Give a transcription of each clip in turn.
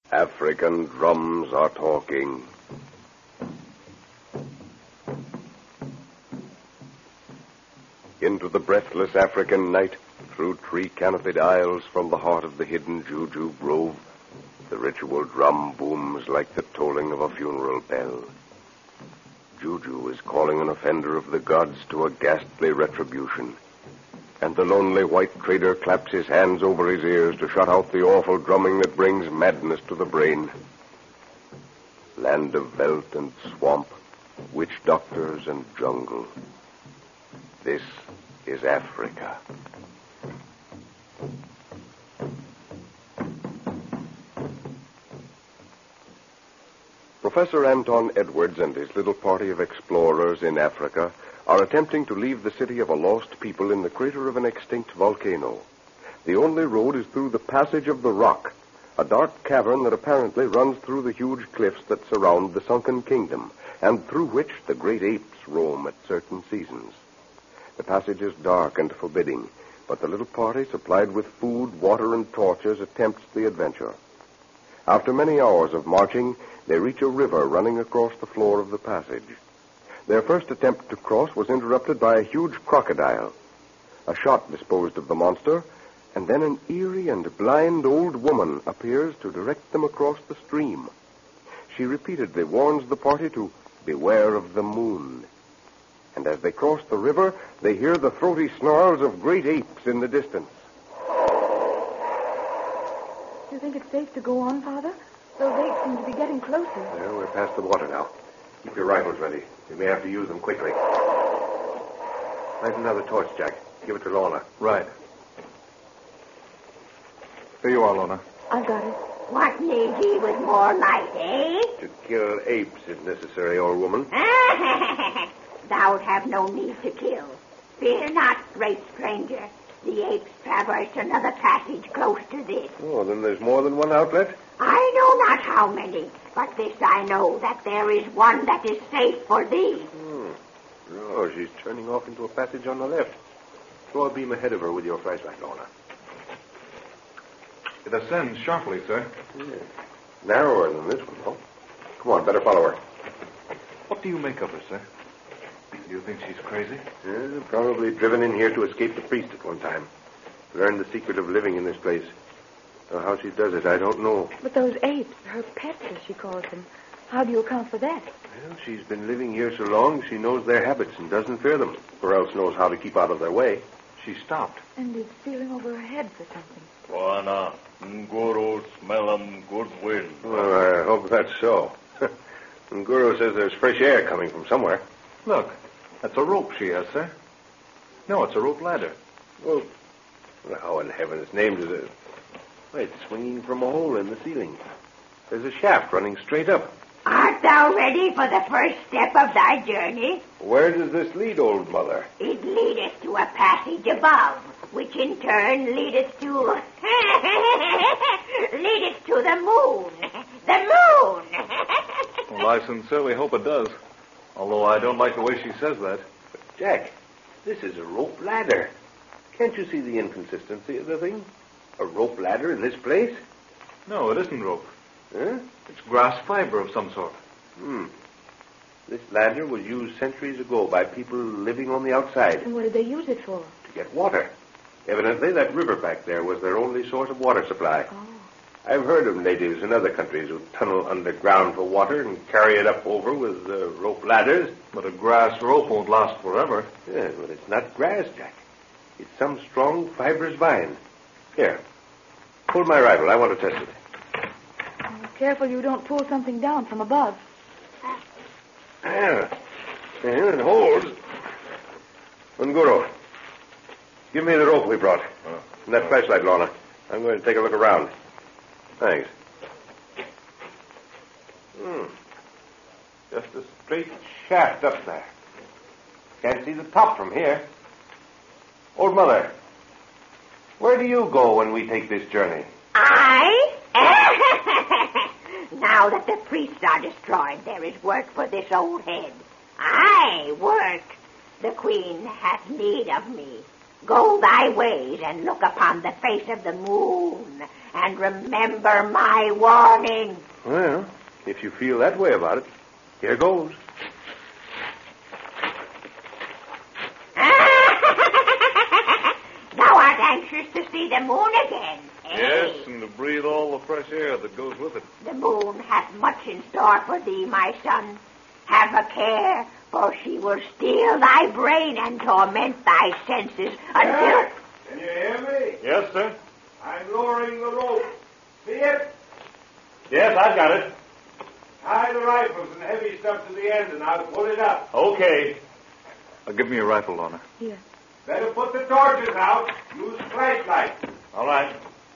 African drums are talking. Into the breathless African night, through tree-canopied aisles from the heart of the hidden Juju Grove, the ritual drum booms like the tolling of a funeral bell. Juju is calling an offender of the gods to a ghastly retribution, and the lonely white trader claps his hands over his ears to shut out the awful drumming that brings madness to the brain. Land of veldt and swamp, witch doctors and jungle. This is Africa. Professor Anton Edwards and his little party of explorers in Africa are attempting to leave the city of a lost people in the crater of an extinct volcano. The only road is through the Passage of the Rock, a dark cavern that apparently runs through the huge cliffs that surround the sunken kingdom, and through which the great apes roam at certain seasons. The passage is dark and forbidding, but the little party, supplied with food, water, and torches, attempts the adventure. After many hours of marching, they reach a river running across the floor of the passage. Their first attempt to cross was interrupted by a huge crocodile. A shot disposed of the monster, and then an eerie and blind old woman appears to direct them across the stream. She repeatedly warns the party to beware of the moon. And as they cross the river, they hear the throaty snarls of great apes in the distance. Do you think it's safe to go on, Father? Those apes seem to be getting closer. Well, we're past the water now. Keep your rifles ready. You may have to use them quickly. Light another torch, Jack. Give it to Lorna. Right. Here you are, Lorna. I've got it. What need ye with more light, eh? To kill apes, if necessary, old woman. Thou'lt have no need to kill. Fear not, great stranger. The apes traversed another passage close to this. Oh, then there's more than one outlet? I know not how many, but this I know, that there is one that is safe for thee. Oh, she's turning off into a passage on the left. Throw a beam ahead of her with your flashlight, Lorna. It ascends sharply, sir. Yeah. Narrower than this one, though. Come on, better follow her. What do you make of her, sir? Do you think she's crazy? Yeah, probably driven in here to escape the priest at one time. Learned the secret of living in this place. Though how she does it, I don't know. But those apes, her pets, as she calls them, how do you account for that? Well, she's been living here so long, she knows their habits and doesn't fear them, or else knows how to keep out of their way. She stopped. And is feeling over her head for something. Wana, Nguru smell 'em good wind. Well, I hope that's so. Nguru says there's fresh air coming from somewhere. Look, that's a rope she has, sir. No, it's a rope ladder. Well, how in heaven's name does it... Why, it's swinging from a hole in the ceiling. There's a shaft running straight up. Art thou ready for the first step of thy journey? Where does this lead, old mother? It leadeth to a passage above, which in turn leadeth to... leadeth to the moon. The moon! Well, I sincerely hope it does. Although I don't like the way she says that. But, Jack, this is a rope ladder. Can't you see the inconsistency of the thing? A rope ladder in this place? No, it isn't rope. Huh? It's grass fiber of some sort. This ladder was used centuries ago by people living on the outside And what did they use it for? to get water. Evidently, that river back there was their only source of water supply. Oh. I've heard of natives in other countries who tunnel underground for water and carry it up over with rope ladders. But a grass rope won't last forever. Yes, but it's not grass, Jack. It's some strong, fibrous vine. Here, hold my rifle. I want to test it. Oh, careful you don't pull something down from above. Yeah, it holds. Nguru, give me the rope we brought. And that flashlight, Lorna. I'm going to take a look around. Thanks. Just a straight shaft up there. Can't see the top from here. Old mother, where do you go when we take this journey? I? Now that the priests are destroyed, there is work for this old head. I work. The queen hath need of me. Go thy ways and look upon the face of the moon, And remember my warning. Well, if you feel that way about it, here goes. Thou art anxious to see the moon again, eh? Yes, and to breathe all the fresh air that goes with it. The moon hath much in store for thee, my son. Have a care, for she will steal thy brain and torment thy senses until... Can you hear me? Yes, sir. I'm lowering the rope. See it? Yes, I've got it. Tie the rifles and heavy stuff to the end, and I'll pull it up. Okay. Give me your rifle, Lorna. Here. Better put the torches out. Use flashlight. All right.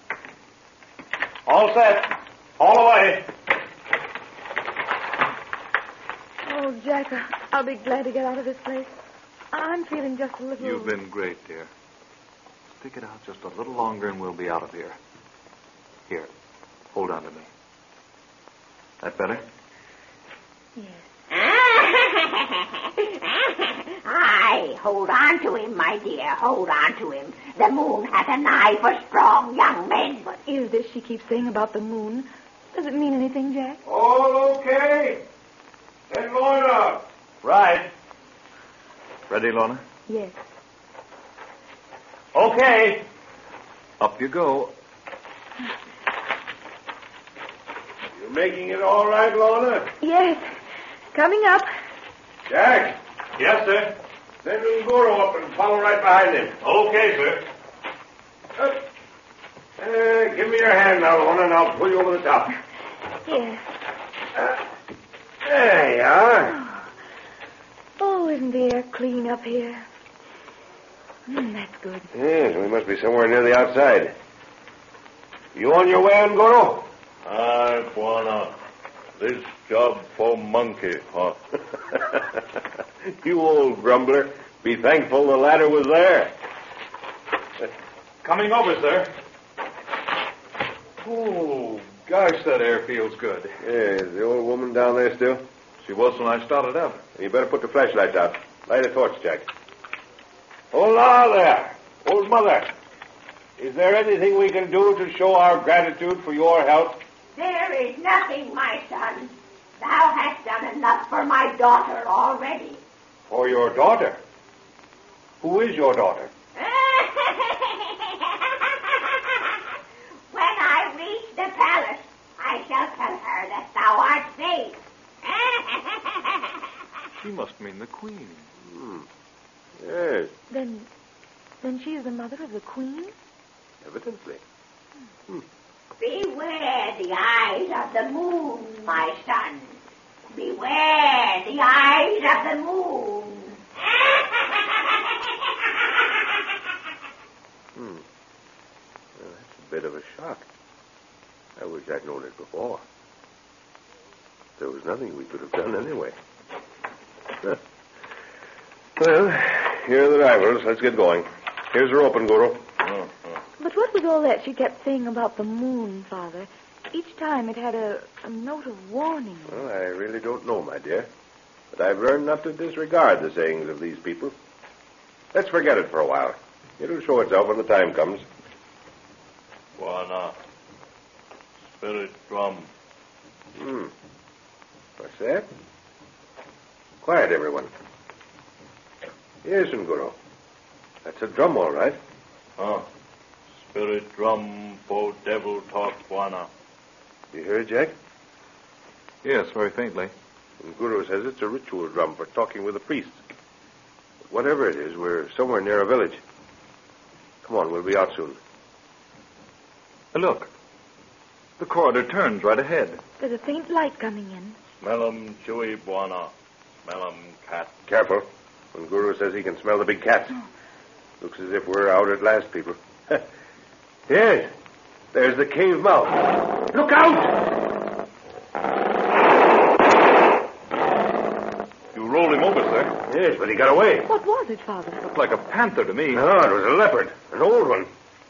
All set. All away. Oh, Jack, I'll be glad to get out of this place. I'm feeling just a little... You've been great, dear. Stick it out just a little longer and we'll be out of here. Here. Hold on to me. That better? Yes. Aye, hold on to him, my dear. Hold on to him. The moon hath an eye for strong young men. What is this she keeps saying about the moon? Does it mean anything, Jack? All okay? Then Lorna. Right. Ready, Lorna? Yes. Okay. Up you go. You making it all right, Lorna? Yes. Coming up. Jack, Yes, sir. send Ngoro up and follow right behind him. Okay, sir. Give me your hand now, Lorna, and I'll pull you over the top. Yes. There you are. Oh, isn't the air clean up here? That's good. Yes, we must be somewhere near the outside. You on your way, Ngoro? Aye, Bwana. This job for monkey, huh? You old grumbler. Be thankful the ladder was there. Coming over, sir. Oh, gosh, that air feels good. Yeah, is the old woman down there still? She was when I started up. You better put the flashlights out. Light a torch, Jack. Hola there, old mother. Is there anything we can do to show our gratitude for your help? There is nothing, my son. Thou hast done enough for my daughter already. For your daughter? Who is your daughter? When I reach the palace, I shall tell her that thou art safe. She must mean the Queen. Yes, Then she is the mother of the Queen? evidently. Beware the eyes of the moon, my son. Beware the eyes of the moon. Well, that's a bit of a shock. I wish I'd known it before. There was nothing we could have done anyway. Well, here are the rifles. Let's get going. Here's the rope, Ngoro. But what was all that she kept saying about the moon, Father? Each time it had a note of warning. Well, I really don't know, my dear. But I've learned not to disregard the sayings of these people. Let's forget it for a while. It'll show itself when the time comes. Bwana. Spirit drum. What's that? Quiet, everyone. Yes, Ngoro. That's a drum, all right. Huh. Spirit drum for devil talk, Bwana. You hear it, Jack? Yes, very faintly. Nguru says it's a ritual drum for talking with the priests. But whatever it is, we're somewhere near a village. Come on, we'll be out soon. Look. The corridor turns right ahead. There's a faint light coming in. Smell 'em chewy, Bwana. Smell 'em cat. Careful. Nguru says he can smell the big cats. Looks as if we're out at last, people. Yes, there's the cave mouth. Look out! You rolled him over, sir. Yes, but he got away. What was it, Father? Looked like a panther to me. No, it was a leopard. An old one.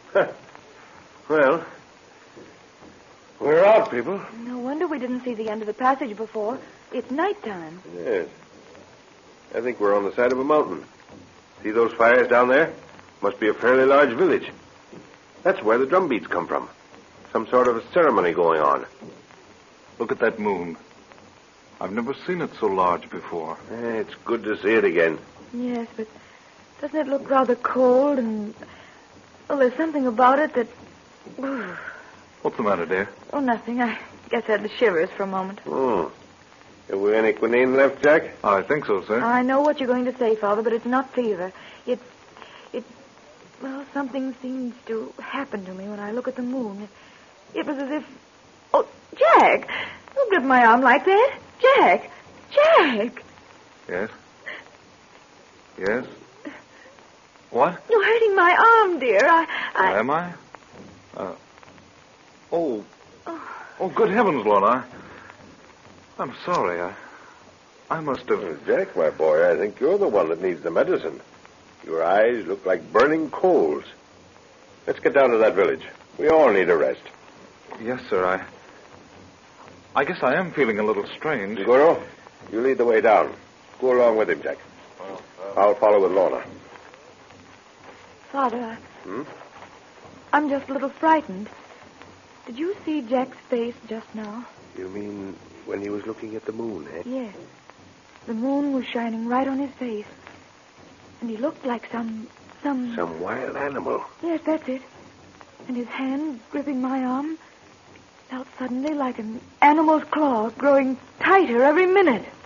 Well, we're out, people. No wonder we didn't see the end of the passage before. It's nighttime. Yes. I think we're on the side of a mountain. See those fires down there? Must be a fairly large village. That's where the drum beats come from. some sort of a ceremony going on. Look at that moon. I've never seen it so large before. It's good to see it again. Yes, but doesn't it look rather cold and... Well, there's something about it that... What's the matter, dear? Oh, nothing. I guess I had the shivers for a moment. Have we any quinine left, Jack? I think so, sir. I know what you're going to say, Father, but it's not fever. Well, something seems to happen to me when I look at the moon. It was as if... Oh, Jack! Don't grip my arm like that. Jack! Jack! Yes? Yes? What? You're hurting my arm, dear. Am I? Oh, good heavens, Lorna. I'm sorry. I must have... Jack, my boy, I think you're the one that needs the medicine. Your eyes look like burning coals. Let's get down to that village. We all need a rest. Yes, sir. I guess I am feeling a little strange. Guru, you lead the way down. Go along with him, Jack. I'll follow with Lorna. Father, I'm just a little frightened. Did you see Jack's face just now? You mean when he was looking at the moon, eh? Yes. The moon was shining right on his face. And he looked like some wild animal. Yes, that's it. And his hand gripping my arm felt suddenly like an animal's claw growing tighter every minute.